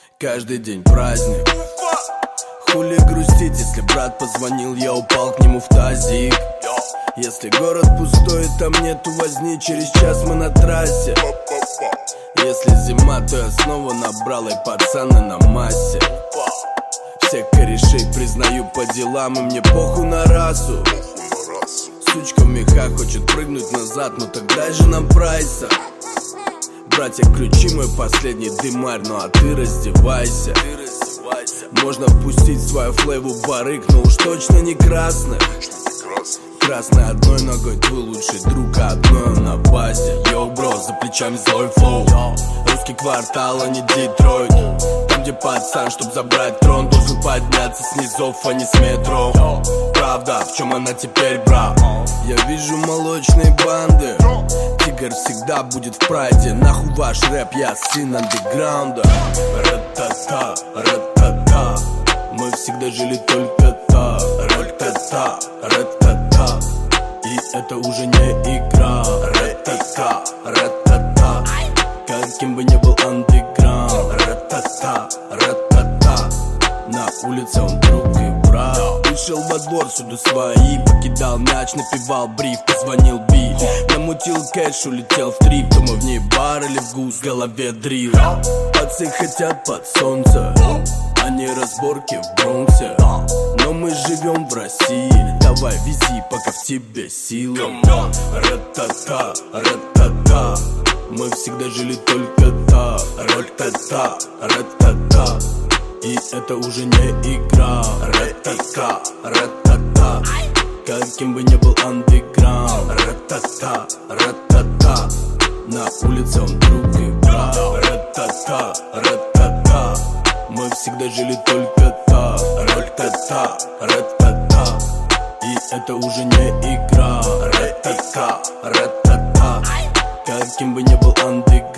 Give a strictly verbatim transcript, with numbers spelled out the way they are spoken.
Каждый день праздник. Хули грустить, если брат позвонил, я упал к нему в тазик. Если город пустой, там нету возни, через час мы на трассе. Если зима, то я снова набрал, и пацаны на массе. Всех корешей признаю по делам, и мне похуй на расу. Сучка в мехах хочет прыгнуть назад, но тогда же нам прайса. Братья, ключи мой последний дымарь, ну а ты раздевайся. Можно впустить свою флейву барык, но уж точно не красный. Красный одной ногой, твой лучший друг, а одной он на базе. Йоу, бро, за плечами злой флоу. Русский квартал, а не Детройт. Там, где пацан, чтоб забрать трон, должен подняться с низов, а не с метро. Правда, в чем она теперь, бра? Я вижу молочные банды. Тигр всегда будет в прайде. Нахуй ваш рэп, я сын андеграунда. Ра-та-та, ра-та-та. Мы всегда жили только так. Ра-та-та, ра-та-та. И это уже не игра. Ра-та-та, ра-та-та. Каким бы ни был андеграунд. Ра-та-та, ра-та-та. На улице он друг и брат. Вышел во двор, сюда свои. Покидал мяч, напевал бриф, позвонил Би. Намутил кэш, улетел в трип. Дома в ней бар или в гус, в голове дрил. Пацы хотят под солнце, а не разборки в Бронксе. Но мы живем в России. Давай вези, пока в тебе силы. Ра-та-та, ра-та-та. Мы всегда жили только так. Ра-та-та, ра-та-та. И это уже не игра. Ра-та-та, ра-та-та. Каким бы ни был андеграунд. Ра-та-та, ра-та-та. На улице он друг и брат. Ра-та-та, ра-та-та. Мы всегда жили только так. Ра-та-та, ра-та-та. И это уже не игра. Ра-та-та, ра-та-та. Каким бы ни был андеграунд.